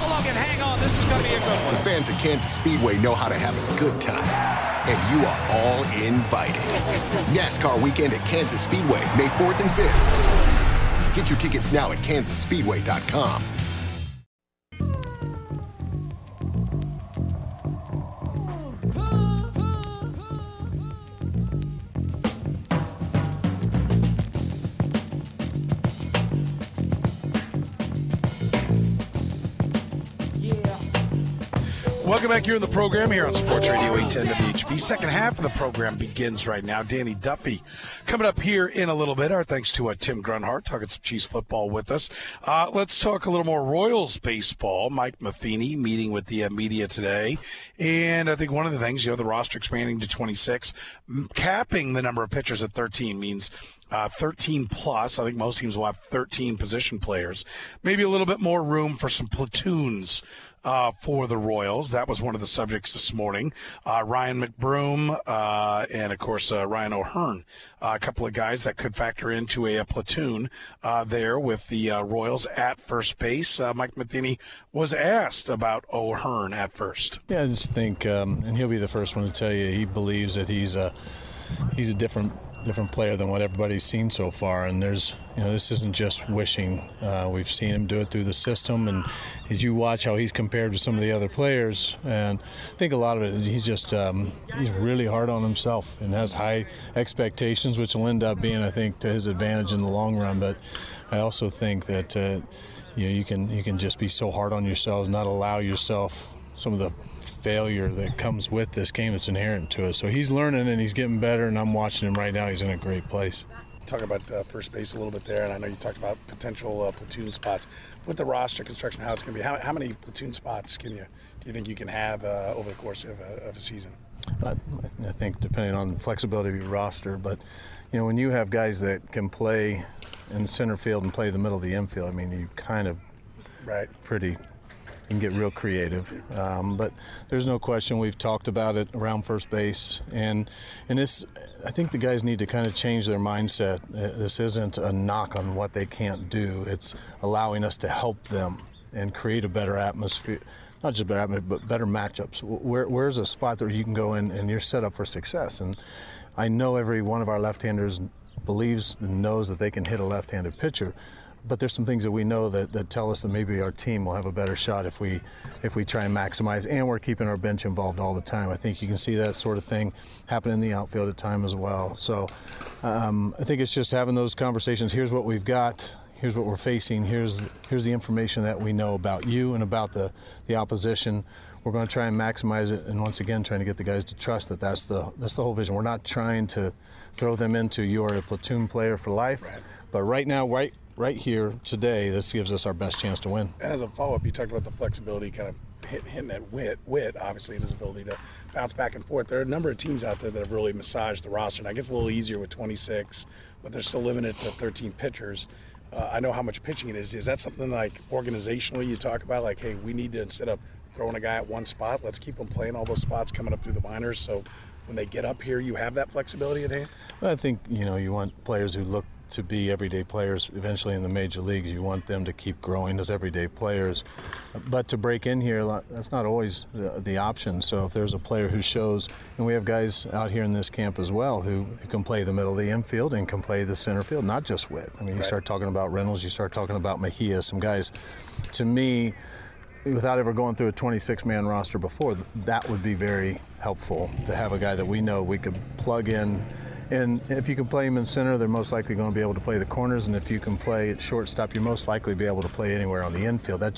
along and hang on. This is going to be a good one. The fans at Kansas Speedway know how to have a good time. And you are all invited. NASCAR weekend at Kansas Speedway, May 4th and 5th. Get your tickets now at kansasspeedway.com. Welcome back here in the program here on Sports Radio 810 WHB. Second half of the program begins right now. Danny Duffy coming up here in a little bit. Our thanks to Tim Grunhart talking some Chiefs football with us. Let's talk a little more Royals baseball. Mike Matheny meeting with the media today. And I think one of the things, the roster expanding to 26, capping the number of pitchers at 13 means 13 plus. I think most teams will have 13 position players. Maybe a little bit more room for some platoons for the Royals. That was one of the subjects this morning. Ryan McBroom and, of course, Ryan O'Hearn, a couple of guys that could factor into a platoon there with the Royals at first base. Mike Matheny was asked about O'Hearn at first. Yeah, I just think, and he'll be the first one to tell you, he believes that he's a different player than what everybody's seen so far, and there's this isn't just wishing. We've seen him do it through the system, and as you watch how he's compared to some of the other players, and I think a lot of it, he's really hard on himself and has high expectations, which will end up being, I think, to his advantage in the long run. But I also think that you can just be so hard on yourself, not allow yourself some of the failure that comes with this game that's inherent to us. So he's learning and he's getting better, and I'm watching him right now. He's in a great place. Talk about first base a little bit there, and I know you talked about potential platoon spots. With the roster construction, how it's going to be, how many platoon spots do you think you can have over the course of a season? I think depending on the flexibility of your roster, but when you have guys that can play in center field and play the middle of the infield, I mean, you kind of you can get real creative, but there's no question we've talked about it around first base, and this, I think the guys need to kind of change their mindset. This isn't a knock on what they can't do. It's allowing us to help them and create a better atmosphere, not just better atmosphere, but better matchups. Where's a spot where you can go in and you're set up for success? And I know every one of our left-handers believes and knows that they can hit a left-handed pitcher. But there's some things that we know that tell us that maybe our team will have a better shot if we try and maximize, and we're keeping our bench involved all the time. I think you can see that sort of thing happen in the outfield at time as well. So I think it's just having those conversations. Here's what we've got. Here's what we're facing. Here's the information that we know about you and about the opposition. We're going to try and maximize it, and once again, trying to get the guys to trust that that's the whole vision. We're not trying to throw them into you're a platoon player for life, right. But right now, right here today, this gives us our best chance to win. And as a follow-up, you talked about the flexibility, kind of hitting at Witt, obviously, and his ability to bounce back and forth. There are a number of teams out there that have really massaged the roster, and I guess it's a little easier with 26, but they're still limited to 13 pitchers. I know how much pitching it is. Is that something like organizationally you talk about, like, hey, we need to, instead of throwing a guy at one spot, let's keep them playing all those spots coming up through the minors, so when they get up here, you have that flexibility at hand? Well, I think, you want players who look to be everyday players eventually in the major leagues. You want them to keep growing as everyday players. But to break in here, that's not always the option. So if there's a player who shows, and we have guys out here in this camp as well who can play the middle of the infield and can play the center field, not just Witt. I mean, you start talking about Reynolds, you start talking about Mejia, some guys, to me, without ever going through a 26-man roster before, that would be very helpful to have a guy that we know we could plug in. And if you can play him in center, they're most likely going to be able to play the corners. And if you can play at shortstop, you're most likely be able to play anywhere on the infield. That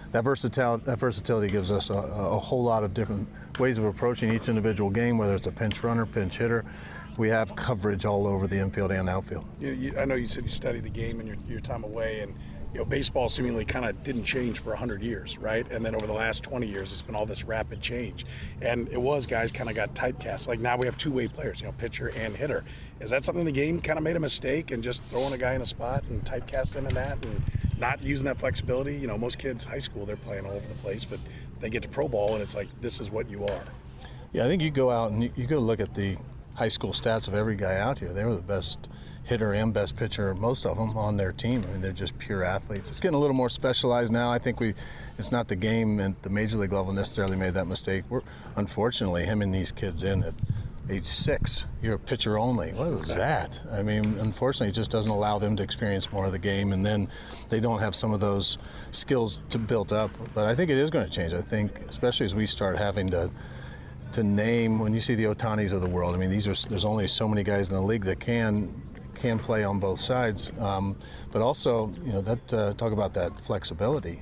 versatility gives us a whole lot of different ways of approaching each individual game, whether it's a pinch runner, pinch hitter. We have coverage all over the infield and outfield. I know you said you studied the game in your time away, and baseball seemingly kind of didn't change for 100 years, right? And then over the last 20 years, it's been all this rapid change. And it was guys kind of got typecast. Like now we have two-way players, pitcher and hitter. Is that something the game kind of made a mistake and just throwing a guy in a spot and typecasting him in that and not using that flexibility? Most kids, high school, they're playing all over the place, but they get to pro ball and it's like, this is what you are. Yeah, I think you go out and you go look at high school stats of every guy out here. They were the best hitter and best pitcher, most of them, on their team. I mean, they're just pure athletes. It's getting a little more specialized now. I think it's not the game at the major league level necessarily made that mistake. Unfortunately, him and these kids in at age 6, you're a pitcher only. What is that? I mean, unfortunately, it just doesn't allow them to experience more of the game, and then they don't have some of those skills to build up. But I think it is going to change. I think, especially as we start having to name, when you see the Ohtanis of the world, I mean, there's only so many guys in the league that can play on both sides, but also, talk about that flexibility.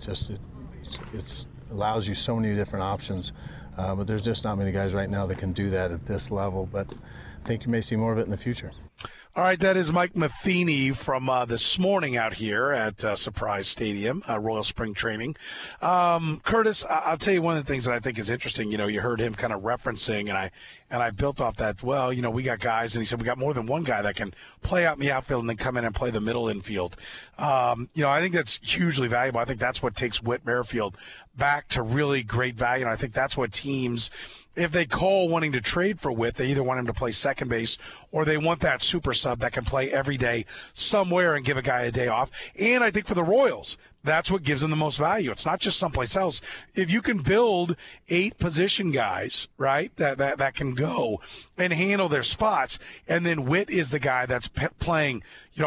It allows you so many different options, but there's just not many guys right now that can do that at this level. But I think you may see more of it in the future. All right, that is Mike Matheny from this morning out here at Surprise Stadium, Royal Spring Training. Curtis, I'll tell you one of the things that I think is interesting. You heard him kind of referencing, and I built off that. Well, we got guys, and he said we got more than one guy that can play out in the outfield and then come in and play the middle infield. I think that's hugely valuable. I think that's what takes Whit Merrifield back to really great value, and I think that's what teams, if they call wanting to trade for Whit, they either want him to play second base or they want that super sub that can play every day somewhere and give a guy a day off. And I think for the Royals, that's what gives them the most value. It's not just someplace else. If you can build 8 position guys, right, that can go and handle their spots, and then Whit is the guy that's playing,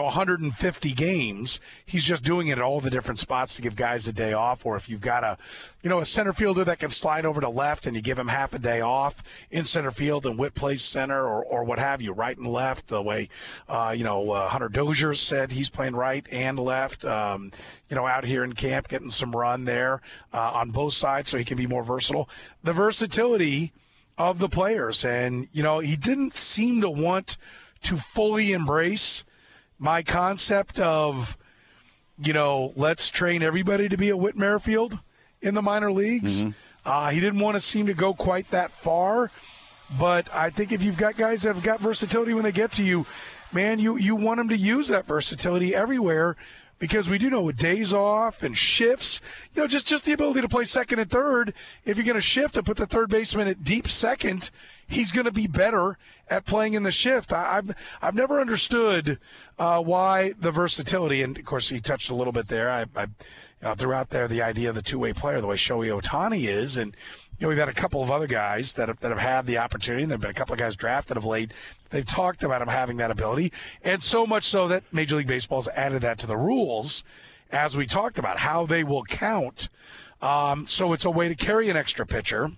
150 games. He's just doing it at all the different spots to give guys a day off. Or if you've got a center fielder that can slide over to left and you give him half a day off in center field and Whit plays center or what have you, right and left, the way, Hunter Dozier said he's playing right and left, out here in camp, getting some run there on both sides so he can be more versatile. The versatility of the players. And, he didn't seem to want to fully embrace my concept of, let's train everybody to be a Whit Merrifield in the minor leagues. Mm-hmm. He didn't want to seem to go quite that far. But I think if you've got guys that have got versatility when they get to you, man, you want them to use that versatility everywhere. Because we do know with days off and shifts, just the ability to play second and third, if you're going to shift and put the third baseman at deep second, he's going to be better at playing in the shift. I've never understood why the versatility, and, of course, he touched a little bit there. I threw out there the idea of the two-way player, the way Shohei Ohtani is, and we've had a couple of other guys that have had the opportunity, and there have been a couple of guys drafted of late. They've talked about him having that ability, and so much so that Major League Baseball has added that to the rules, as we talked about, how they will count. So it's a way to carry an extra pitcher.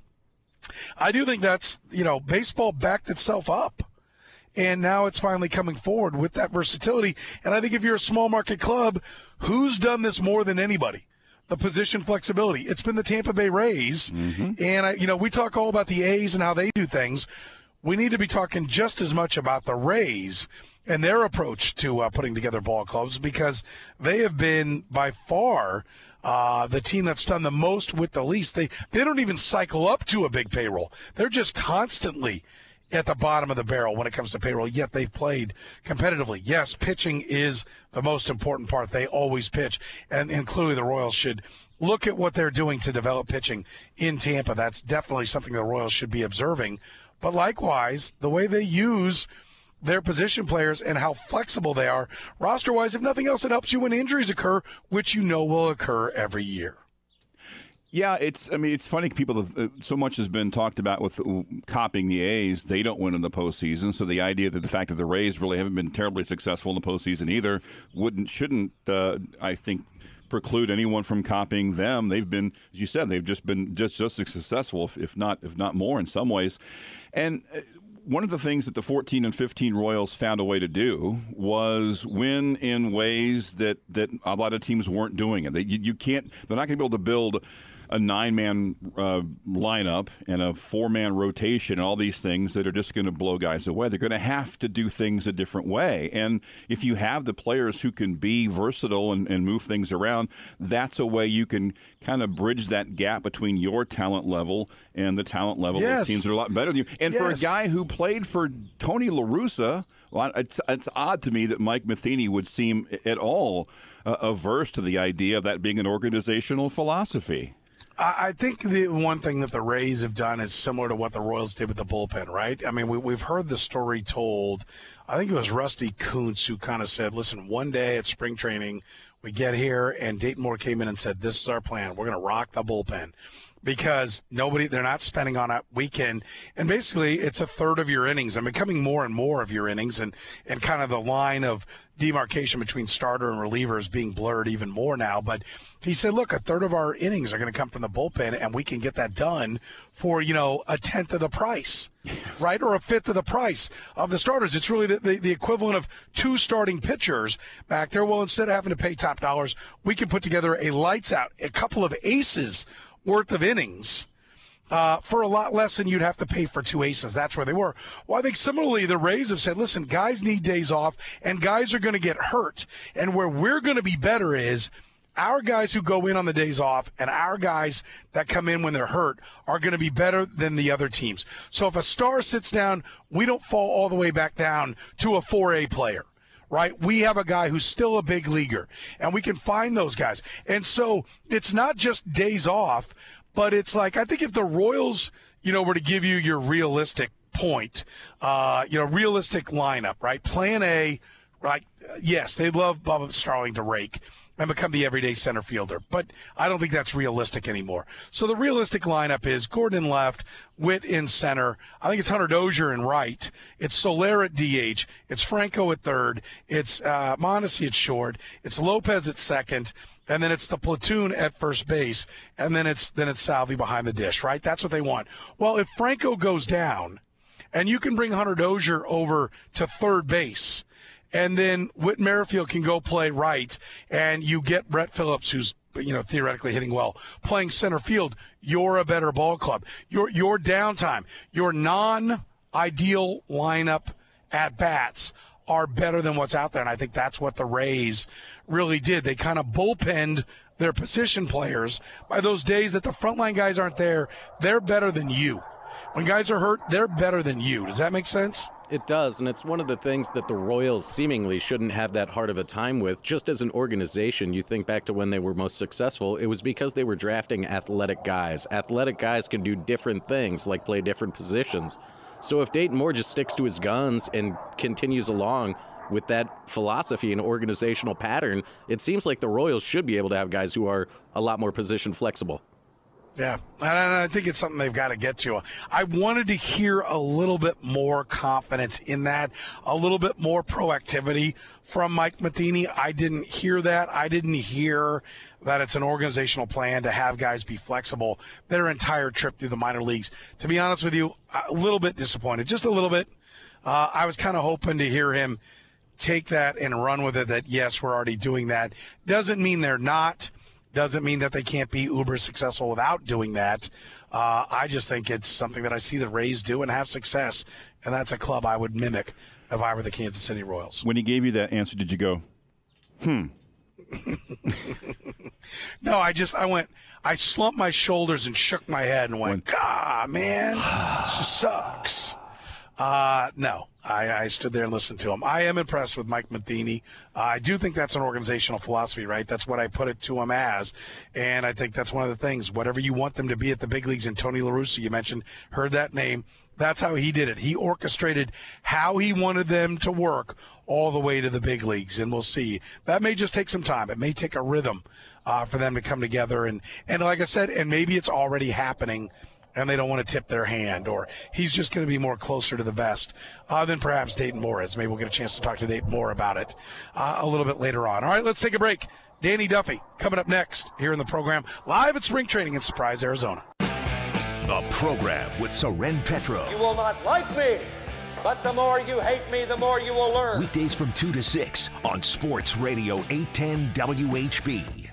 I do think that's, baseball backed itself up, and now it's finally coming forward with that versatility. And I think if you're a small market club, who's done this more than anybody? The position flexibility. It's been the Tampa Bay Rays. Mm-hmm. And, we talk all about the A's and how they do things. We need to be talking just as much about the Rays and their approach to putting together ball clubs, because they have been by far the team that's done the most with the least. They don't even cycle up to a big payroll. They're just constantly at the bottom of the barrel when it comes to payroll, yet they've played competitively. Yes, pitching is the most important part. They always pitch, and clearly the Royals should look at what they're doing to develop pitching in Tampa. That's definitely something the Royals should be observing. But likewise, the way they use their position players and how flexible they are, roster-wise, if nothing else, it helps you when injuries occur, which will occur every year. Yeah, it's funny. People so much has been talked about with copying the A's. They don't win in the postseason, so the idea that the fact that the Rays really haven't been terribly successful in the postseason either shouldn't I think preclude anyone from copying them. They've been, as you said, they've just been just as successful, if not more in some ways. And one of the things that the 14 and 15 Royals found a way to do was win in ways that a lot of teams weren't doing it. They're not going to be able to build a 9-man lineup and a 4-man rotation and all these things that are just going to blow guys away. They're going to have to do things a different way. And if you have the players who can be versatile and move things around, that's a way you can kind of bridge that gap between your talent level and the talent level of teams that are a lot better than you. And for a guy who played for Tony La Russa, well, it's odd to me that Mike Matheny would seem at all averse to the idea of that being an organizational philosophy. I think the one thing that the Rays have done is similar to what the Royals did with the bullpen, right? I mean, we've heard the story told. I think it was Rusty Kuntz who kind of said, listen, one day at spring training, we get here, and Dayton Moore came in and said, this is our plan. We're going to rock the bullpen. Because they're not spending on a weekend. And basically, it's a third of your innings and becoming more and more of your innings, and kind of the line of demarcation between starter and relievers being blurred even more now. But he said, look, a third of our innings are going to come from the bullpen, and we can get that done for, a tenth of the price, right? Or a fifth of the price of the starters. It's really the equivalent of 2 starting pitchers back there. Well, instead of having to pay top dollars, we can put together a lights out, a couple of aces worth of innings for a lot less than you'd have to pay for 2 aces. That's where they were. Well, I think similarly, the Rays have said, listen, guys need days off, and guys are going to get hurt. And where we're going to be better is our guys who go in on the days off and our guys that come in when they're hurt are going to be better than the other teams. So if a star sits down, we don't fall all the way back down to a 4A player. Right? We have a guy who's still a big leaguer, and we can find those guys. And so it's not just days off, but it's like, I think if the Royals, were to give you your realistic point, realistic lineup, right? Plan A, right? Yes, they'd love Bubba Starling to rake and become the everyday center fielder, but I don't think that's realistic anymore. So the realistic lineup is Gordon in left, Witt in center. I think it's Hunter Dozier in right. It's Soler at DH. It's Franco at third. It's Mondesi at short. It's Lopez at second. And then it's the platoon at first base. And then it's Salvi behind the dish, right? That's what they want. Well, if Franco goes down and you can bring Hunter Dozier over to third base, and then Whit Merrifield can go play right, and you get Brett Phillips, who's theoretically hitting well, playing center field, you're a better ball club. Your downtime, your non-ideal lineup at bats are better than what's out there, and I think that's what the Rays really did. They kind of bullpenned their position players by those days that the frontline guys aren't there. They're better than you. When guys are hurt, they're better than you. Does that make sense? It does, and it's one of the things that the Royals seemingly shouldn't have that hard of a time with. Just as an organization, you think back to when they were most successful, it was because they were drafting athletic guys. Athletic guys can do different things, like play different positions. So if Dayton Moore just sticks to his guns and continues along with that philosophy and organizational pattern, it seems like the Royals should be able to have guys who are a lot more position flexible. Yeah, and I think it's something they've got to get to. I wanted to hear a little bit more confidence in that, a little bit more proactivity from Mike Matheny. I didn't hear that. I didn't hear that it's an organizational plan to have guys be flexible their entire trip through the minor leagues. To be honest with you, a little bit disappointed, just a little bit. I was kind of hoping to hear him take that and run with it, that, yes, we're already doing that. Doesn't mean they're not. Doesn't mean that they can't be uber successful without doing that. I just think it's something that I see the Rays do and have success, and that's a club I would mimic if I were the Kansas City Royals. When he gave you that answer, did you go, No, I slumped my shoulders and shook my head and went, God, man, this just sucks. No, I stood there and listened to him. I am impressed with Mike Matheny. I do think that's an organizational philosophy, right? That's what I put it to him as. And I think that's one of the things. Whatever you want them to be at the big leagues, and Tony La Russa, you mentioned, heard that name. That's how he did it. He orchestrated how he wanted them to work all the way to the big leagues. And we'll see. That may just take some time. It may take a rhythm for them to come together. And like I said, and maybe it's already happening, and they don't want to tip their hand, or he's just going to be more closer to the vest than perhaps Dayton Moore is. Maybe we'll get a chance to talk to Dayton Moore about it a little bit later on. All right, let's take a break. Danny Duffy coming up next here in the program, live at spring training in Surprise, Arizona. The program with Soren Petro. You will not like me, but the more you hate me, the more you will learn. Weekdays from 2 to 6 on Sports Radio 810 WHB.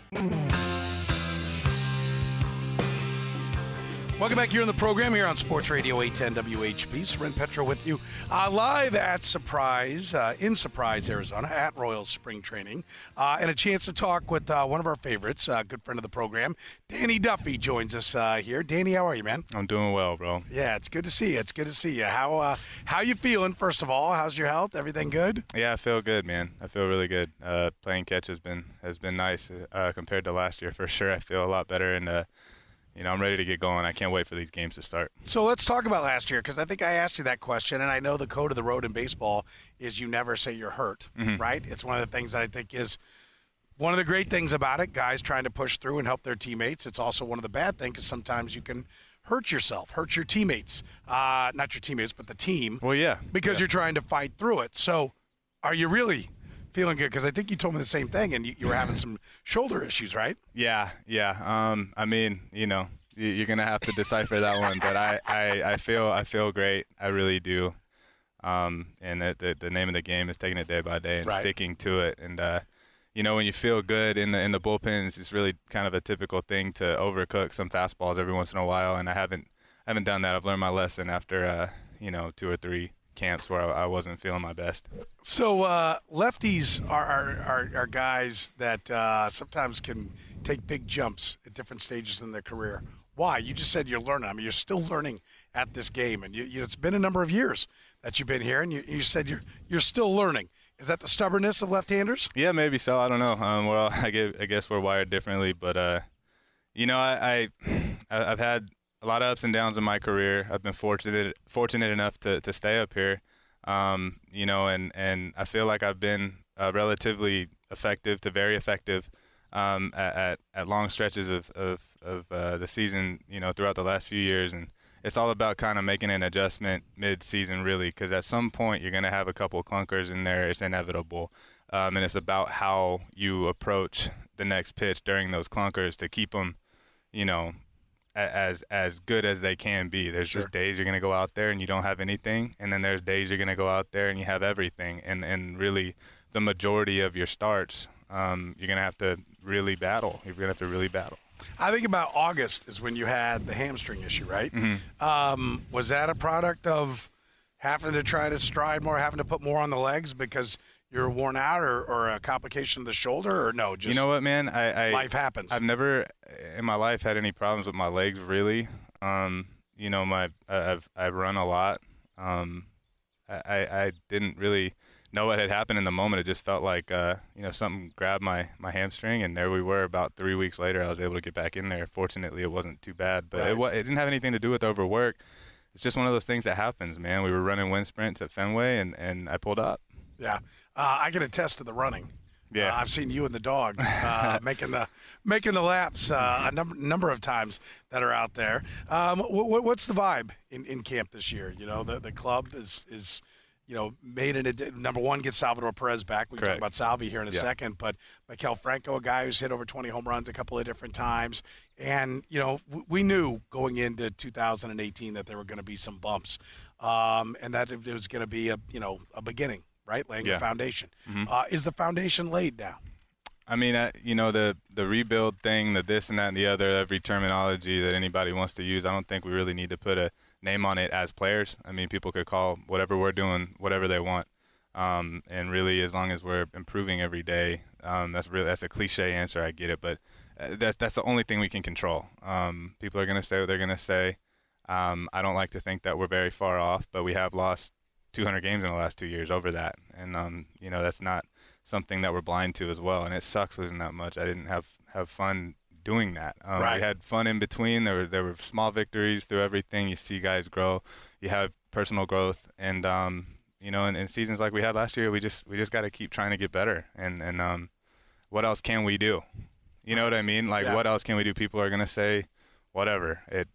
Welcome back here in the program here on Sports Radio 810 WHB. Soren Petro with you live at Surprise, in Surprise, Arizona, at Royals Spring Training. And a chance to talk with one of our favorites, a good friend of the program. Danny Duffy joins us here. Danny, how are you, man? I'm doing well, bro. Yeah, it's good to see you. It's good to see you. How you feeling, first of all? How's your health? Everything good? Yeah, I feel good, man. I feel really good. Playing catch has been nice compared to last year, for sure. I feel a lot better, and I'm ready to get going. I can't wait for these games to start. So let's talk about last year, because I think I asked you that question, and I know the code of the road in baseball is you never say you're hurt, right? It's one of the things that I think is one of the great things about it, guys trying to push through and help their teammates. It's also one of the bad things, because sometimes you can hurt yourself, hurt your teammates. Not your teammates, but the team. Well, yeah. Because you're trying to fight through it. So are you really feeling good? Because I think you told me the same thing, and you were having some shoulder issues, right? Yeah. I mean, you're gonna have to decipher that one, but I feel great. I really do. And the name of the game is taking it day by day and sticking to it. And when you feel good in the bullpens, it's really kind of a typical thing to overcook some fastballs every once in a while. And I haven't done that. I've learned my lesson after 2 or 3 camps where I wasn't feeling my best. So lefties are guys that sometimes can take big jumps at different stages in their career. Why? You just said you're learning. I mean, you're still learning at this game, and it's been a number of years that you've been here, and you said you're still learning. Is that the stubbornness of left-handers? Yeah, maybe so. I don't know. Well, I guess we're wired differently, but I've had a lot of ups and downs in my career. I've been fortunate enough to stay up here, and I feel like I've been relatively effective to very effective at long stretches of the season, throughout the last few years. And it's all about kind of making an adjustment mid-season, really, because at some point you're going to have a couple of clunkers in there. It's inevitable. And it's about how you approach the next pitch during those clunkers to keep them, as good as they can be. There's just days you're going to go out there and you don't have anything, and then there's days you're going to go out there and you have everything. And really the majority of your starts, you're going to have to really battle. You're going to have to really battle. I think about August is when you had the hamstring issue, right? Was that a product of having to try to stride more, having to put more on the legs because you're worn out, or a complication of the shoulder, or no? Just, you know what, man? Life happens. I've never in my life had any problems with my legs, really. I've run a lot. I didn't really know what had happened in the moment. It just felt like something grabbed my hamstring, and there we were. About 3 weeks later, I was able to get back in there. Fortunately, it wasn't too bad, but it didn't have anything to do with overwork. It's just one of those things that happens, man. We were running wind sprints at Fenway, and I pulled up. Yeah. I can attest to the running. Yeah. I've seen you and the dog making the laps a number of times that are out there. What's the vibe in camp this year? The club is made it. Number one, get Salvador Perez back. We can talk about Salvi here in a second. But Maikel Franco, a guy who's hit over 20 home runs a couple of different times. And, we knew going into 2018 that there were going to be some bumps and that it was going to be a beginning, right? Laying the foundation. Is the foundation laid now? I mean, the rebuild thing, the this and that and the other, every terminology that anybody wants to use, I don't think we really need to put a name on it as players. I mean, people could call whatever we're doing whatever they want. And really, as long as we're improving every day, that's a cliche answer. I get it, but that's the only thing we can control. People are going to say what they're going to say. I don't like to think that we're very far off, but we have lost 200 games in the last 2 years over that. And, that's not something that we're blind to as well. And it sucks losing that much. I didn't have fun doing that. We had fun in between. There were small victories through everything. You see guys grow. You have personal growth. And, in seasons like we had last year, we just got to keep trying to get better. And what else can we do? You know what I mean? What else can we do? People are going to say whatever. It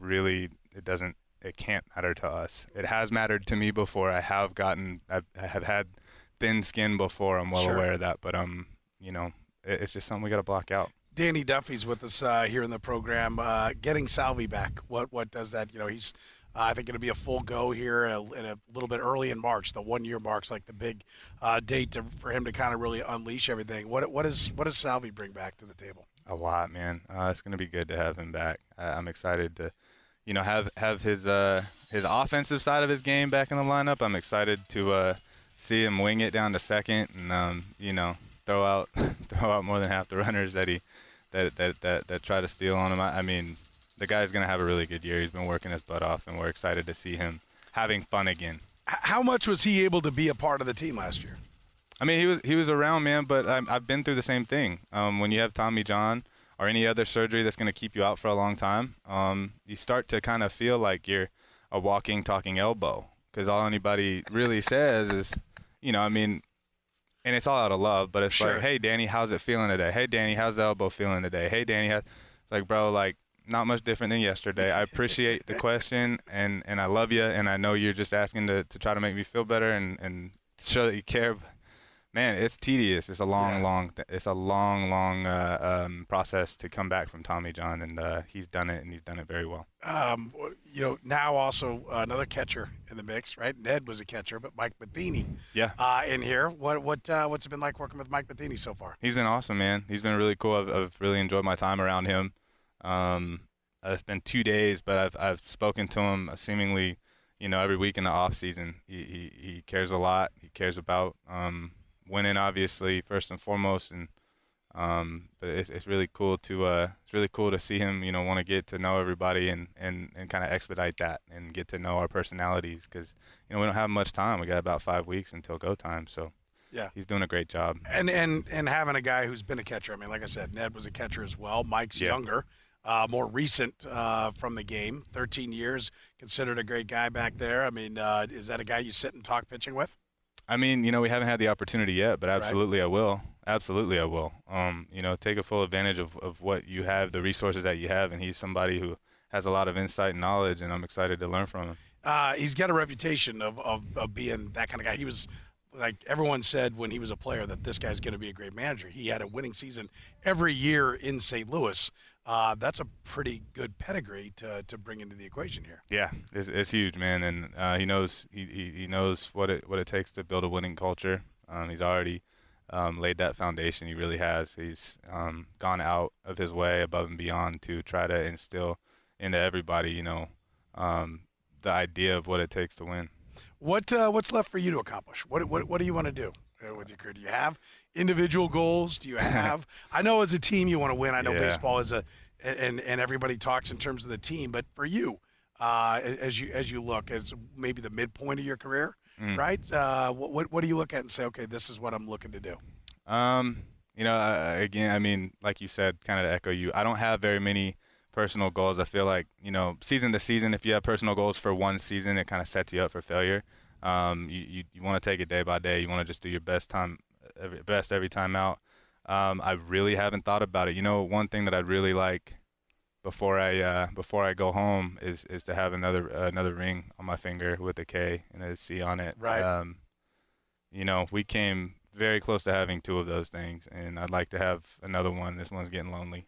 can't matter to us. It has mattered to me before. I have had thin skin before. I'm well aware of that. But, it's just something we got to block out. Danny Duffy's with us here in the program. Getting Salvi back, what does that? He's I think it'll be a full go here in a little bit early in March. The 1 year mark's like the big date for him to kind of really unleash everything. What does Salvi bring back to the table? A lot, man. It's going to be good to have him back. I'm excited to, have his offensive side of his game back in the lineup. I'm excited to see him wing it down to second and throw out more than half the runners that try to steal on him. I mean, the guy's going to have a really good year. He's been working his butt off, and we're excited to see him having fun again. How much was he able to be a part of the team last year? I mean, he was around, man, but I've been through the same thing. When you have Tommy John or any other surgery that's going to keep you out for a long time, you start to kind of feel like you're a walking, talking elbow, because all anybody really says is, you know, I mean, and it's all out of love, but it's like, hey, Danny, how's it feeling today? Hey, Danny, how's the elbow feeling today? Hey, Danny, it's like, bro, like, not much different than yesterday. I appreciate the question, and I love you, and I know you're just asking to try to make me feel better and show that you care. Man, it's tedious. It's a long process to come back from Tommy John, and he's done it, and he's done it very well. You know, now also another catcher in the mix, right? Ned was a catcher, but Mike Matheny, in here. What's it been like working with Mike Matheny so far? He's been awesome, man. He's been really cool. I've really enjoyed my time around him. It's been 2 days, but I've spoken to him seemingly, you know, every week in the off season. He cares a lot. He cares about winning, obviously, first and foremost, and but it's really cool to see him, you know, want to get to know everybody and kind of expedite that and get to know our personalities, because, you know, we don't have much time. We got about 5 weeks until go time, so yeah, he's doing a great job. And having a guy who's been a catcher. I mean, like I said, Ned was a catcher as well. Mike's younger, more recent from the game, 13 years, considered a great guy back there. I mean, is that a guy you sit and talk pitching with? I mean, you know, we haven't had the opportunity yet, but absolutely I will. Absolutely I will. You know, take a full advantage of what you have, the resources that you have, and he's somebody who has a lot of insight and knowledge, and I'm excited to learn from him. He's got a reputation of being that kind of guy. He was, like everyone said when he was a player, that this guy's going to be a great manager. He had a winning season every year in St. Louis. That's a pretty good pedigree to bring into the equation here. Yeah, it's huge, man, and he knows what it takes to build a winning culture. He's already laid that foundation. He really has. He's gone out of his way, above and beyond, to try to instill into everybody, you know, the idea of what it takes to win. What's left for you to accomplish? What do you want to do with your career? Do you have individual goals? Do you have? I know as a team you want to win. I know baseball is and everybody talks in terms of the team. But for you, as you look as maybe the midpoint of your career, right? What do you look at and say, okay, this is what I'm looking to do? You know, again, I mean, like you said, kind of to echo you, I don't have very many personal goals. I feel like, you know, season to season, if you have personal goals for one season, it kind of sets you up for failure. You want to take it day by day. You want to just do your best every time out. I really haven't thought about it. You know, one thing that I'd really like before I go home is to have another ring on my finger with a K and a C on it. Right. You know, we came very close to having 2 of those things, and I'd like to have another one. This one's getting lonely.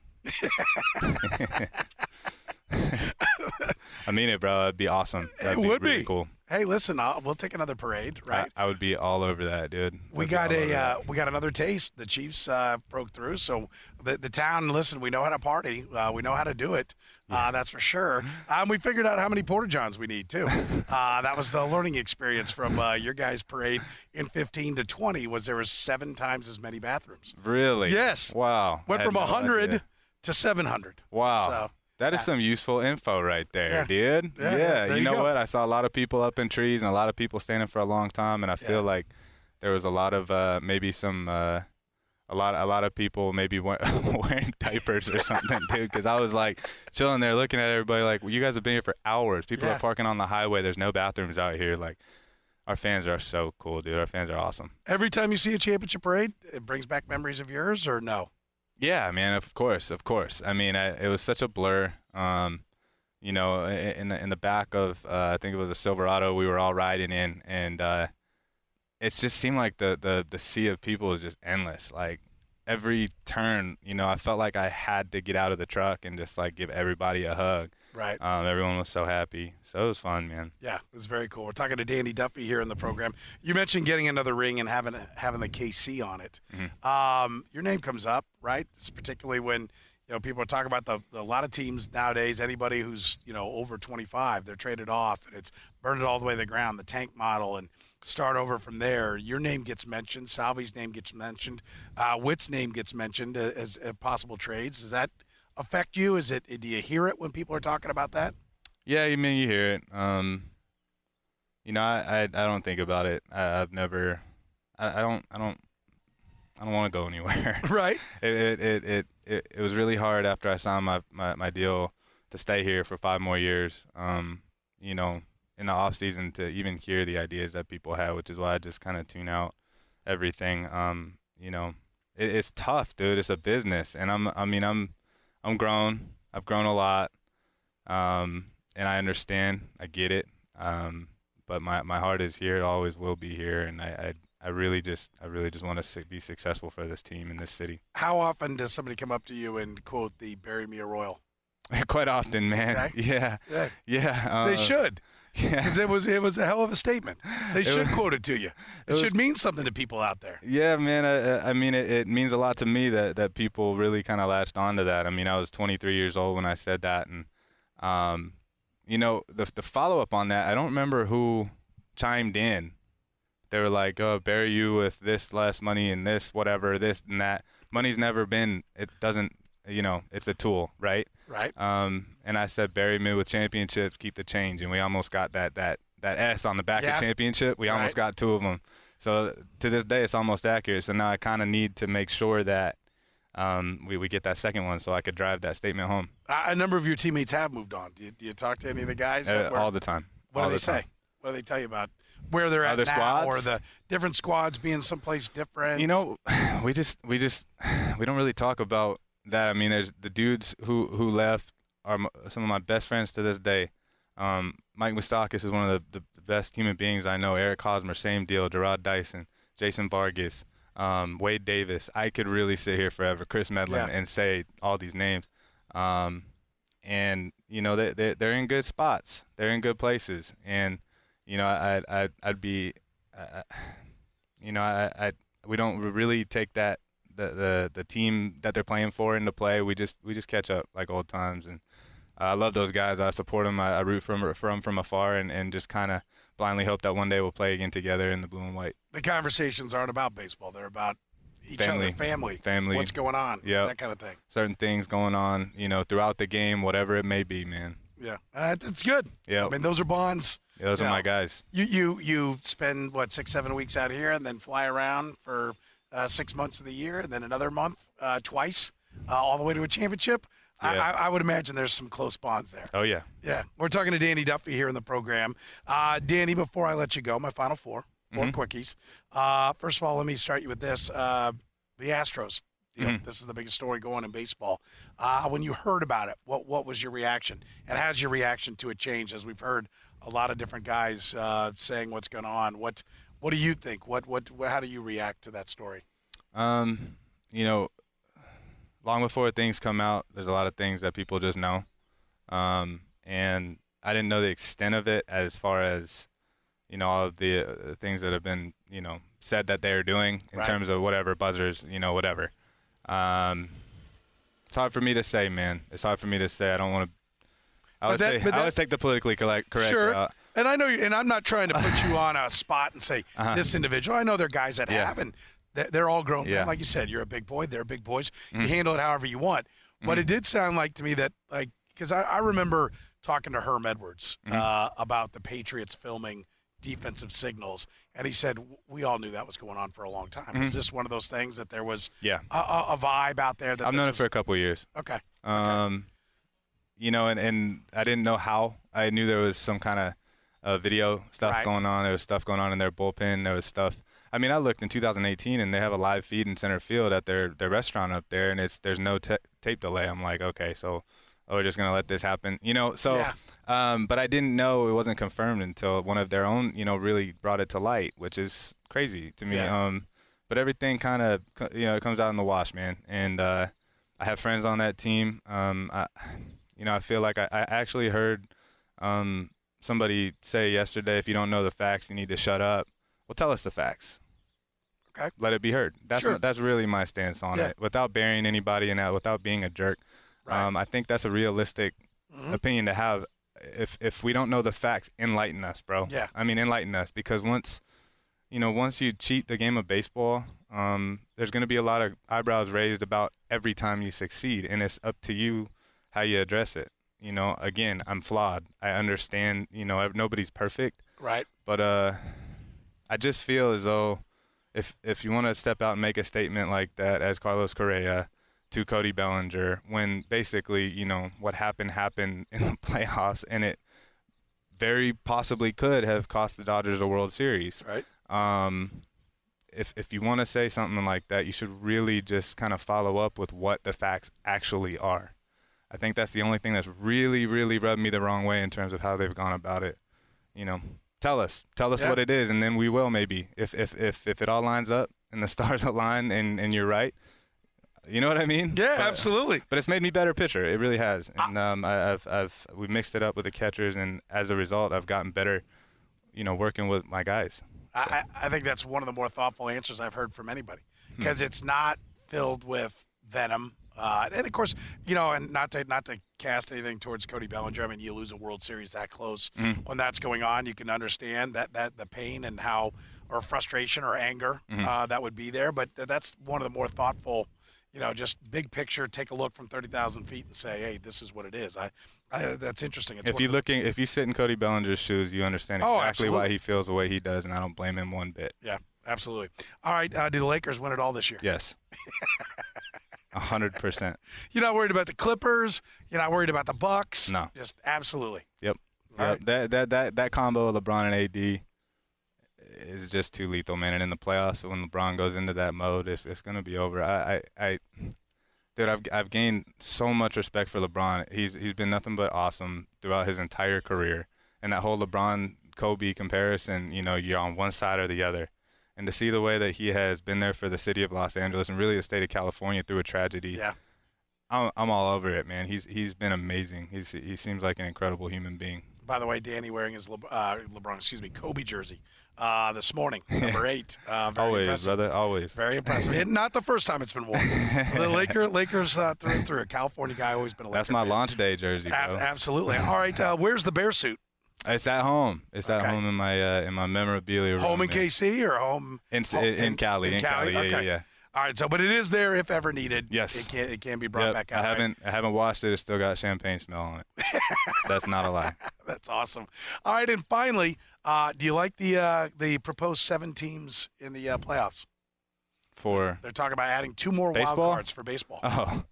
I mean it, bro. It'd be awesome. That'd be really cool. Hey, listen, we'll take another parade, right? I would be all over that, dude. We got another taste. The Chiefs broke through, so the town. Listen, we know how to party. We know how to do it. That's for sure. We figured out how many porta johns we need too. That was the learning experience from your guys' parade in 15 to 20. There was 7 times as many bathrooms. Really? Yes. Wow. Went from 100 to 700. Wow. So, that is some useful info right there, dude. Yeah. You know what? I saw a lot of people up in trees and a lot of people standing for a long time, and I feel like there was a lot of maybe some a lot of people maybe wearing diapers or something, dude. Because I was like chilling there, looking at everybody like, well, you guys have been here for hours. People are parking on the highway. There's no bathrooms out here. Like, our fans are so cool, dude. Our fans are awesome. Every time you see a championship parade, it brings back memories of yours, or no? Yeah, man, of course. I mean, it was such a blur. You know, in the back of I think it was a Silverado we were all riding in, and it just seemed like the sea of people was just endless. Like every turn, you know, I felt like I had to get out of the truck and just like give everybody a hug. Right. Everyone was so happy. So it was fun, man. Yeah, it was very cool. We're talking to Danny Duffy here in the program. You mentioned getting another ring and having the KC on it. Mm-hmm. Your name comes up, right? It's particularly when, you know, people are talking about a lot of teams nowadays, anybody who's, you know, over 25, they're traded off, and it's burn it all the way to the ground, the tank model, and start over from there. Your name gets mentioned. Salvi's name gets mentioned. Witt's name gets mentioned as possible trades. Does that affect you? Do you hear it when people are talking about that? Yeah, you hear it. You know, I don't think about it. I've never. I I don't want to go anywhere. Right. It was really hard after I signed my deal to stay here for 5 more years. You know, in the off season to even hear the ideas that people have, which is why I just kind of tune out everything. You know, it's tough, dude. It's a business, and I'm grown. I've grown a lot, and I understand. I get it. But my heart is here. It always will be here, and I really just want to be successful for this team in this city. How often does somebody come up to you and quote the "Bury me a Royal"? Quite often, man. Okay. Yeah. They should. Yeah. Because it was a hell of a statement. They should quote it to you. It should mean something to people out there. Yeah, man. I mean, it means a lot to me that people really kind of latched onto that. I mean, I was 23 years old when I said that, and you know, the follow up on that, I don't remember who chimed in. They were like, "Oh, bury you with this less money and this whatever, this and that." Money's never been. It doesn't. You know, it's a tool, right? Right. And I said, bury me with championships, keep the change. And we almost got that S on the back of championship. We almost got 2 of them. So to this day, it's almost accurate. So now I kind of need to make sure that we get that second one so I could drive that statement home. A number of your teammates have moved on. Do you talk to any of the guys? All the time. What do they say? What do they tell you about where they're at Other now, squads? or the different squads being someplace different? You know, we don't really talk about that. I mean, there's the dudes who left are some of my best friends to this day. Mike Moustakas is one of the best human beings I know. Eric Hosmer, same deal. Gerard Dyson, Jason Vargas, Wade Davis. I could really sit here forever. Chris Medlin and say all these names. And you know, they're in good spots. They're in good places. And you know, I'd be, you know, we don't really take that. The team that they're playing for into play. We just catch up like old times, and I love those guys. I support them. I root from afar, and just kind of blindly hope that one day we'll play again together in the blue and white. The conversations aren't about baseball; they're about each other, family, what's going on, that kind of thing. Certain things going on, you know, throughout the game, whatever it may be, man. Yeah, it's good. Yeah, I mean, those are bonds. Yeah, those are my guys. You spend 6-7 weeks out here, and then fly around for 6 months of the year, and then another month twice, all the way to a championship. Yeah. I would imagine there's some close bonds there. Oh, yeah. Yeah. We're talking to Danny Duffy here in the program. Danny, before I let you go, my final four quickies. First of all, let me start you with this. The Astros. This is the biggest story going in baseball. When you heard about it, what was your reaction? And has your reaction to it changed? As we've heard a lot of different guys saying what's going on. What do you think? How do you react to that story? You know, long before things come out, there's a lot of things that people just know. And I didn't know the extent of it as far as, you know, all of the things that have been, you know, said that they're doing in terms of whatever buzzers, you know, whatever. It's hard for me to say, man. It's hard for me to say. I don't want to. I always take the politically correct. Sure. And I know, and I'm not trying to put you on a spot and say this individual. I know there are guys that have, and they're all grown men. Like you said, you're a big boy. They're big boys. You handle it however you want. But it did sound like to me that, like, because I remember talking to Herm Edwards about the Patriots filming defensive signals, and he said we all knew that was going on for a long time. Is this one of those things that there was a vibe out there? That I've known it for a couple of years. Okay. You know, and I didn't know how. I knew there was some kind of video stuff going on. There was stuff going on in their bullpen. There was stuff. I mean, I looked in 2018, and they have a live feed in center field at their restaurant up there, and there's no tape delay. I'm like, okay, so we're just gonna let this happen, you know? So, but I didn't know it wasn't confirmed until one of their own, you know, really brought it to light, which is crazy to me. But everything kind of, you know, it comes out in the wash, man. And I have friends on that team. You know, I feel like I actually heard somebody say yesterday, if you don't know the facts, you need to shut up. Well, tell us the facts. Okay. Let it be heard. That's really my stance on it. Without burying anybody and without being a jerk. I think that's a realistic opinion to have. If we don't know the facts, enlighten us, bro. Yeah. I mean, enlighten us, because once you cheat the game of baseball, there's going to be a lot of eyebrows raised about every time you succeed, and it's up to you how you address it. You know, again, I'm flawed. I understand, you know, nobody's perfect. Right. But I just feel as though if you want to step out and make a statement like that as Carlos Correa to Cody Bellinger, when basically, you know, what happened in the playoffs, and it very possibly could have cost the Dodgers a World Series. Right. If you want to say something like that, you should really just kind of follow up with what the facts actually are. I think that's the only thing that's really, really rubbed me the wrong way in terms of how they've gone about it. You know, tell us what it is, and then we will maybe. If it all lines up and the stars align and you're right, you know what I mean? Yeah, absolutely. But it's made me better pitcher. It really has. And we mixed it up with the catchers, and as a result, I've gotten better, you know, working with my guys. So. I think that's one of the more thoughtful answers I've heard from anybody, because it's not filled with venom. And of course, you know, and not to cast anything towards Cody Bellinger. I mean, you lose a World Series that close when that's going on. You can understand that the pain and how, or frustration or anger that would be there. But that's one of the more thoughtful, you know, just big picture. Take a look from 30,000 feet and say, hey, this is what it is. That's interesting. It's if you sit in Cody Bellinger's shoes, you understand exactly why he feels the way he does, and I don't blame him one bit. Yeah, absolutely. All right, do the Lakers win it all this year? Yes. 100%. You're not worried about the Clippers. You're not worried about the Bucks. No. Just absolutely. Yep. Right. That combo of LeBron and AD is just too lethal, man. And in the playoffs, when LeBron goes into that mode, it's going to be over. Dude, I've gained so much respect for LeBron. He's been nothing but awesome throughout his entire career. And that whole LeBron-Kobe comparison, you know, you're on one side or the other. And to see the way that he has been there for the city of Los Angeles and really the state of California through a tragedy, I'm all over it, man. He's been amazing. He seems like an incredible human being. By the way, Danny wearing his Kobe jersey this morning, number 8. Very always, impressive. brother, always. Very impressive. And not the first time it's been worn. The Lakers through and through. A California guy, always been a Laker That's my fan. launch day jersey, bro. Absolutely. All right, where's the bear suit? It's at home. It's at home in my memorabilia room. Home in KC or home in Cali? In Cali. Yeah. All right, but it is there if ever needed. Yes. It can be brought back out. I haven't washed it. It's still got champagne smell on it. That's not a lie. That's awesome. All right, and finally, do you like the proposed 7 teams in the playoffs? They're talking about adding 2 more baseball? wild cards for baseball.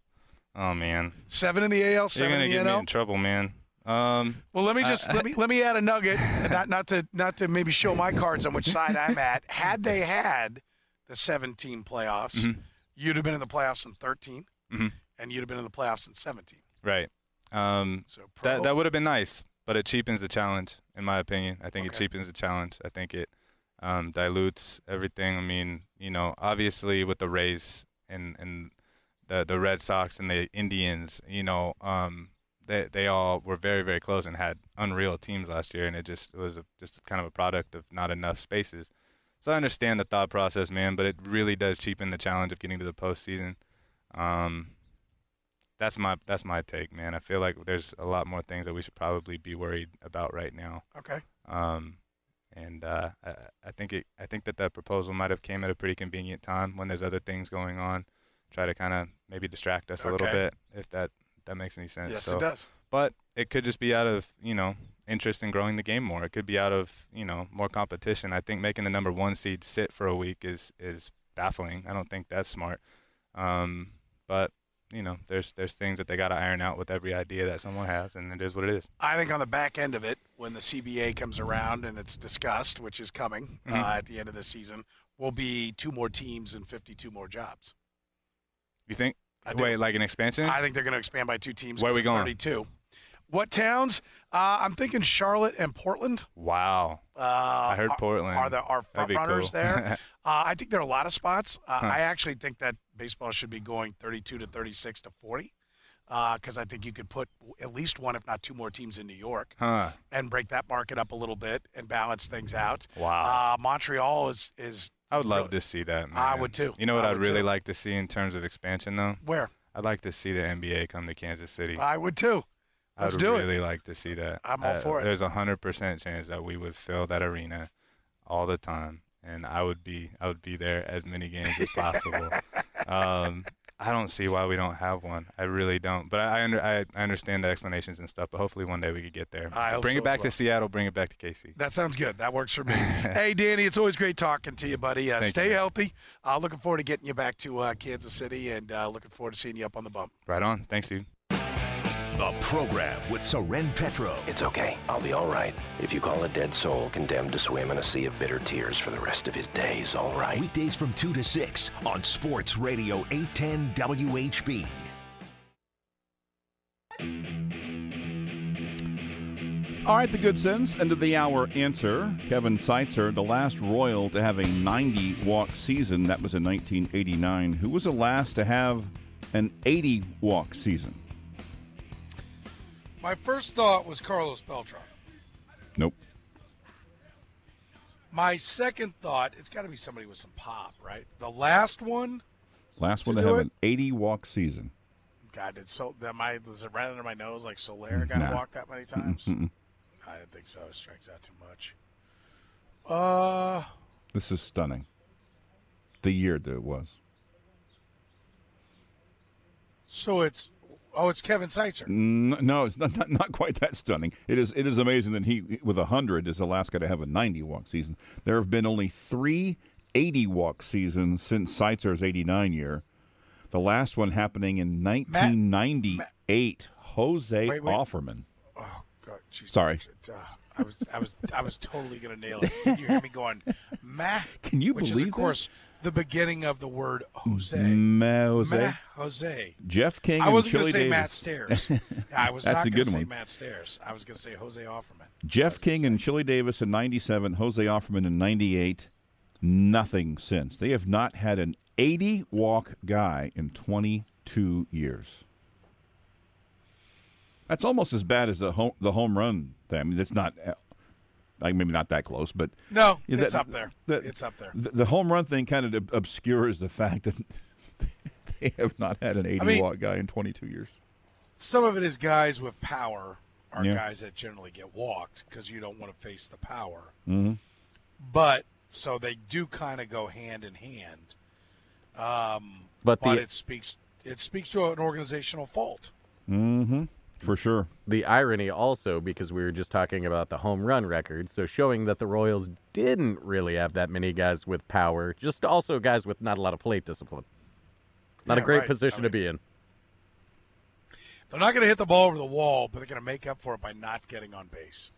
Oh man. 7 in the AL, 7 in the NL. You're gonna get me in trouble, man. Well, let me just let me add a nugget, not to maybe show my cards on which side I'm at. Had they had the 7-team playoffs, you'd have been in the playoffs in 13, and you'd have been in the playoffs in 17. Right. That would have been nice, but it cheapens the challenge, in my opinion. I think it cheapens the challenge. I think it dilutes everything. I mean, you know, obviously with the Rays and the Red Sox and the Indians, you know, they all were very, very close and had unreal teams last year, and it was just kind of a product of not enough spaces. So I understand the thought process, man, but it really does cheapen the challenge of getting to the postseason. That's my take, man. I feel like there's a lot more things that we should probably be worried about right now. Okay. And I think that proposal might have came at a pretty convenient time when there's other things going on. Try to kind of maybe distract us a little bit, if that makes any sense. Yes, it does. But it could just be out of, you know, interest in growing the game more. It could be out of, you know, more competition. I think making the number 1 seed sit for a week is baffling. I don't think that's smart. But, you know, there's things that they got to iron out with every idea that someone has, and it is what it is. I think on the back end of it, when the CBA comes around and it's discussed, which is coming at the end of the season, will be 2 more teams and 52 more jobs. You think? Wait, like an expansion? I think they're going to expand by 2 teams. Where are we going? 32. What towns? I'm thinking Charlotte and Portland. Wow. I heard Portland. Are front runners cool. there? I think there are a lot of spots. I actually think that baseball should be going 32 to 36 to 40 because I think you could put at least 1, if not 2 more teams in New York and break that market up a little bit and balance things out. Wow. Montreal is I would love to see that, man. I would too. You know what I'd really like to see in terms of expansion, though? Where? I'd like to see the NBA come to Kansas City. I would too. Let's do it. I'd really like to see that. I'm all for it. There's 100% chance that we would fill that arena all the time, and I would be there as many games as possible. I don't see why we don't have one. I really don't. But I understand the explanations and stuff, but hopefully one day we could get there. Bring it back to Seattle, bring it back to KC. That sounds good. That works for me. Hey, Danny, it's always great talking to you, buddy. Stay healthy. Looking forward to getting you back to Kansas City, and looking forward to seeing you up on the bump. Right on. Thanks, dude. The program with Soren Petro. It's okay. I'll be all right. If you call a dead soul condemned to swim in a sea of bitter tears for the rest of his days, all right. Weekdays from 2 to 6 on Sports Radio 810 WHB. All right, the good sense, end of the hour answer. Kevin Seitzer, the last Royal to have a 90-walk season. That was in 1989. Who was the last to have an 80-walk season? My first thought was Carlos Beltran. Nope. My second thought, it's got to be somebody with some pop, right? The last one? Last one to have an 80-walk season. God, does it right under my nose like Soler got to walk that many times? I didn't think so. It strikes out too much. This is stunning. The year that it was. So it's Kevin Seitzer. No, it's not quite that stunning. It is amazing that he, with 100, is the last guy to have a 90-walk season. There have been only 3 80-walk seasons since Seitzer's 89 year. The last one happening in 1998. Jose Offerman. Oh God! Geez, sorry. I was totally gonna nail it. Can you hear me going, Mah? Can you which believe is, of course, the beginning of the word Jose. Jose. Jeff King I wasn't and Chili gonna say Davis. Matt Stairs. I was That's not a gonna good say one. Matt Stairs. I was gonna say Jose Offerman. Jeff King and Chili Davis in 97, Jose Offerman in 98. Nothing since. They have not had an 80-walk guy in 22 years. That's almost as bad as the home run thing. I mean, it's not, maybe not that close, but no, it's up there. It's up there. The home run thing kind of obscures the fact that they have not had an 80-walk guy in 22 years. Some of it is guys with power are guys that generally get walked because you don't want to face the power. Mm-hmm. But so they do kind of go hand in hand. But it speaks to an organizational fault. Mm-hmm. For sure. The irony also, because we were just talking about the home run record, so showing that the Royals didn't really have that many guys with power, just also guys with not a lot of plate discipline. Not a great position to be in. They're not going to hit the ball over the wall, but they're going to make up for it by not getting on base.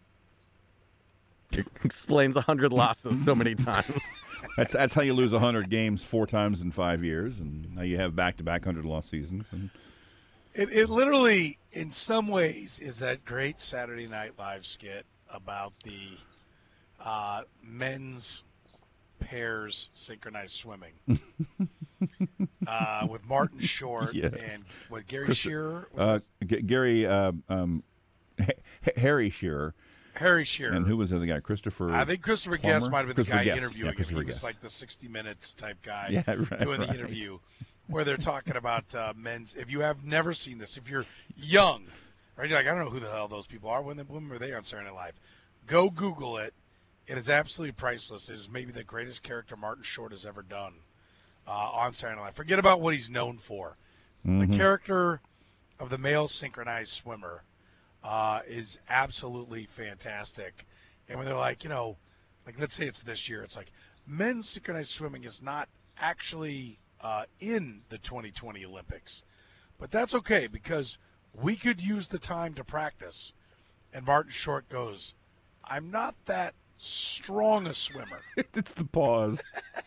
It explains 100 losses so many times. That's how you lose 100 games 4 times in 5 years, and now you have back-to-back 100-loss seasons. And It literally, in some ways, is that great Saturday Night Live skit about the men's pairs synchronized swimming with Martin Short and Gary Shearer. Harry Shearer. Harry Shearer. And who was the other guy? Christopher. I think Christopher Plummer? Guest might have been the guy interviewing him. He was Guest. like the 60 Minutes type guy doing the interview. Where they're talking about men's. If you have never seen this, if you're young, right, you're like, I don't know who the hell those people are. When were they on Saturday Night Live? Go Google it. It is absolutely priceless. It is maybe the greatest character Martin Short has ever done on Saturday Night Live. Forget about what he's known for. The character of the male synchronized swimmer is absolutely fantastic. And when they're like, let's say it's this year, it's like men's synchronized swimming is not actually in the 2020 Olympics. But that's okay because we could use the time to practice. And Martin Short goes, I'm not that strong a swimmer. It's the pause.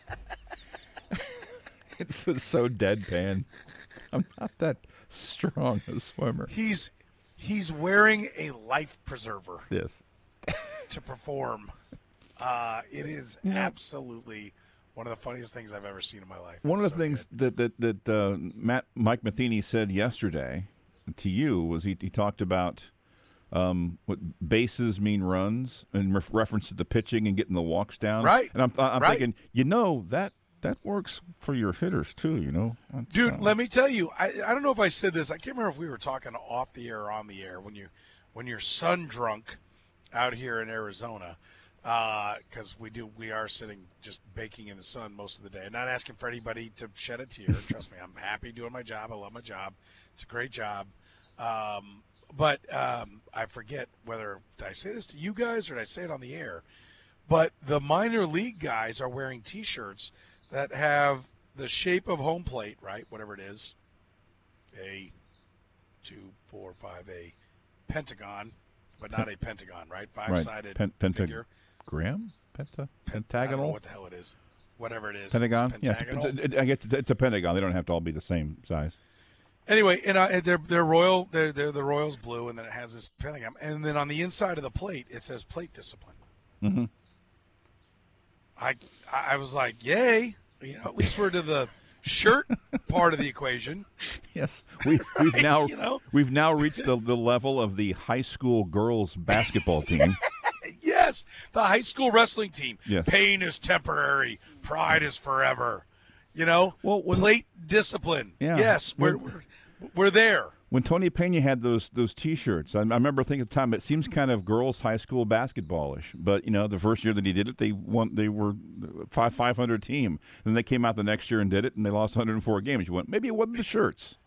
It's so deadpan. I'm not that strong a swimmer. He's wearing a life preserver. Yes. To perform. It is absolutely one of the funniest things I've ever seen in my life. One of the things that Mike Matheny said yesterday to you was he talked about what bases mean runs in reference to the pitching and getting the walks down. Right. And I'm thinking, that works for your hitters too, Dude, let me tell you, I don't know if I said this. I can't remember if we were talking off the air or on the air when you're sun drunk out here in Arizona. because we are sitting just baking in the sun most of the day. And not asking for anybody to shed a tear. Trust me, I'm happy doing my job. I love my job. It's a great job. But I forget whether did I say this to you guys or did I say it on the air. But the minor league guys are wearing T-shirts that have the shape of home plate, right? Whatever it is, a 2, 4, 5, a pentagon, but not a pentagon, right? Five-sided figure. Pentagram? Pentagonal? I don't know what the hell it is. Whatever it is. Pentagon? Yeah, I guess it's a pentagon. They don't have to all be the same size. Anyway, and they're royal. They're the Royals blue, and then it has this pentagon, and then on the inside of the plate it says plate discipline. Mm-hmm. I was like, yay! At least we're to the shirt part of the equation. Yes, we've now we've now reached the level of the high school girls basketball team. Yes, the high school wrestling team. Yes. Pain is temporary, pride is forever. Plate discipline. Yeah. Yes, we're there. When Tony Pena had those T-shirts, I remember thinking at the time it seems kind of girls' high school basketballish. But the first year that he did it, they were 500 team. Then they came out the next year and did it, and they lost 104 games. You went, maybe it wasn't the shirts.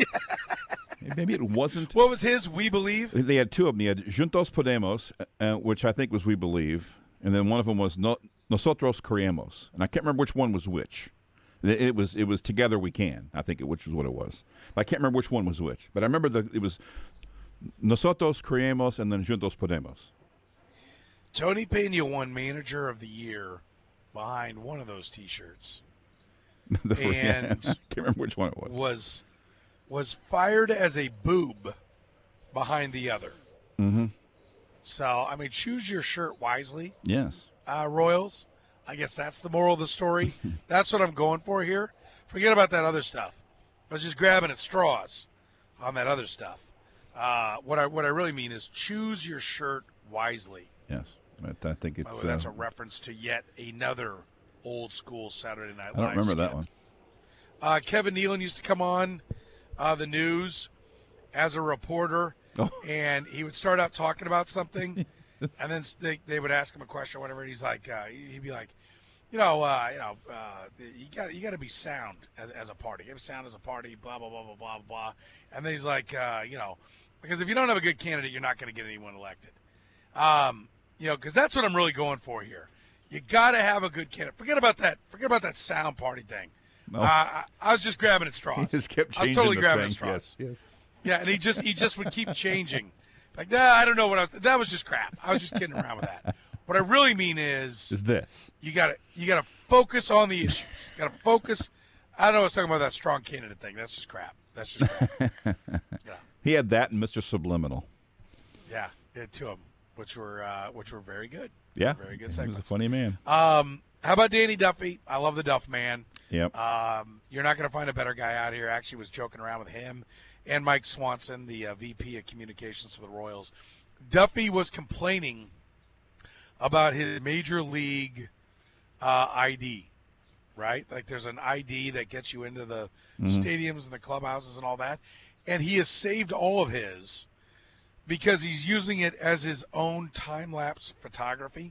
Maybe it wasn't. What was his? We Believe. They had two of them. They had Juntos Podemos, which I think was We Believe, and then one of them was Nosotros Creemos, and I can't remember which one was which. It was Together We Can, I think, which was what it was. But I can't remember which one was which. But I remember it was Nosotros Creemos and then Juntos Podemos. Tony Pena won Manager of the Year behind one of those T-shirts. I can't remember which one it was. Was fired as a boob behind the other. Mm-hmm. So, choose your shirt wisely. Yes. Royals. I guess that's the moral of the story. That's what I'm going for here. Forget about that other stuff. I was just grabbing at straws on that other stuff. What I really mean is choose your shirt wisely. Yes, I think it's. That's a reference to yet another old school Saturday Night Live. I don't remember that one. Kevin Nealon used to come on the news as a reporter, and he would start out talking about something, and then they would ask him a question or whatever, and he's like, he'd be like, you got to be sound as a party. You got to be sound as a party, blah, blah, blah, blah, blah, blah. And then he's like, because if you don't have a good candidate, you're not going to get anyone elected. Because that's what I'm really going for here. You got to have a good candidate. Forget about that sound party thing. No. I was just grabbing at straws. He just kept changing. I was totally grabbing at straws. Yes. Yeah, and he just would keep changing. Like, I don't know that was just crap. I was just kidding around with that. What I really mean is this. You gotta focus on the issues. You gotta focus. I don't know. I was talking about that strong candidate thing. That's just crap. Yeah. He had that and Mr. Subliminal. Yeah, he had two of them, which were very good. Yeah, very good segments. He was a funny man. How about Danny Duffy? I love the Duff Man. Yep. You're not going to find a better guy out here. I actually was joking around with him and Mike Swanson, the VP of Communications for the Royals. Duffy was complaining about his major league ID, right? Like there's an ID that gets you into the stadiums and the clubhouses and all that. And he has saved all of his because he's using it as his own time-lapse photography.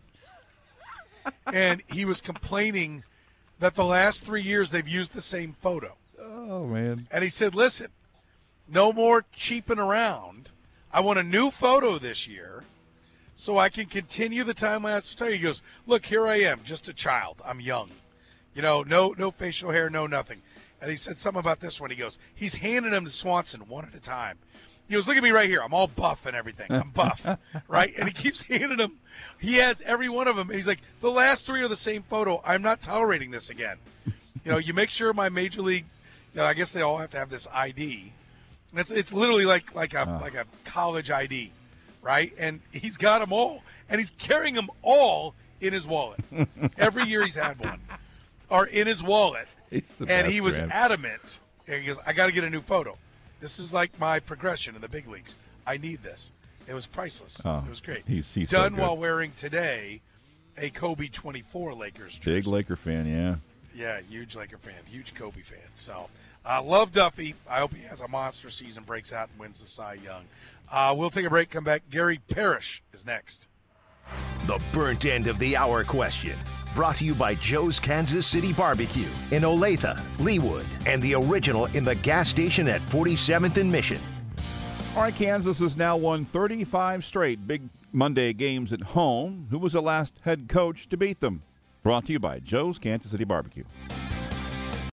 And he was complaining that the last 3 years they've used the same photo. Oh, man. And he said, listen, no more cheaping around. I want a new photo this year so I can continue the time-lapse photography. He goes, look, here I am, just a child. I'm young. No facial hair, no nothing. And he said something about this one. He goes, he's handing them to Swanson one at a time. He goes, look at me right here. I'm all buff and everything. I'm buff, right? And he keeps handing them. He has every one of them. And he's like, the last three are the same photo. I'm not tolerating this again. You make sure my major league, I guess they all have to have this ID. And it's literally like a college ID, right? And he's got them all. And he's carrying them all in his wallet. Every year he's had one. Or in his wallet. And he was adamant. And he goes, I got to get a new photo. This is like my progression in the big leagues. I need this. It was priceless. Oh, it was great. He's done so while wearing today a Kobe 24 Lakers jersey. Big Laker fan, yeah. Yeah, huge Laker fan, huge Kobe fan. So, love Duffy. I hope he has a monster season, breaks out and wins the Cy Young. We'll take a break, come back. Gary Parrish is next. The burnt end of the hour question. Brought to you by Joe's Kansas City Barbecue in Olathe, Leawood, and the original in the gas station at 47th and Mission. All right, Kansas has now won 35 straight Big Monday games at home. Who was the last head coach to beat them? Brought to you by Joe's Kansas City Barbecue.